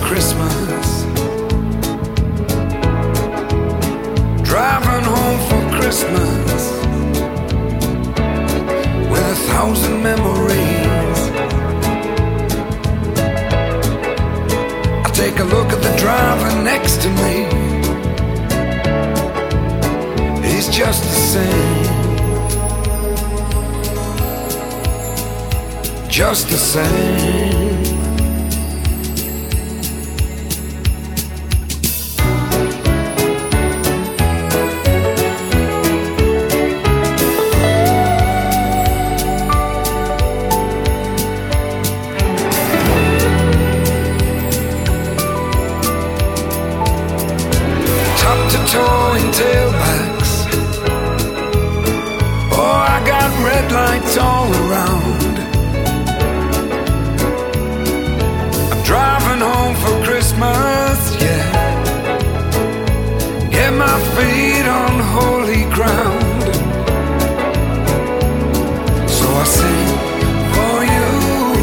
Christmas. Driving home for Christmas with 1,000 memories. I take a look at the driver next to me. He's just the same, just the same. Towing tailbacks. Oh, I got red lights all around. I'm driving home for Christmas, yeah. Get my feet on holy ground. So I sing for you,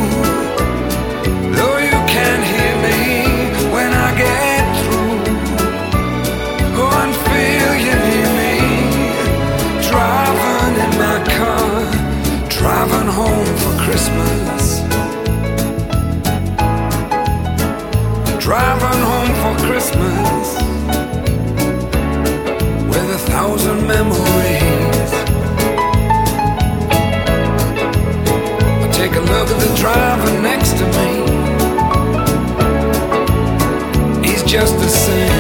though you can't hear me when I get through. Go and feel you near me, driving in my car, driving home for Christmas. Driving home for Christmas with 1,000 memories. I take a look at the driver next to me. He's just the same,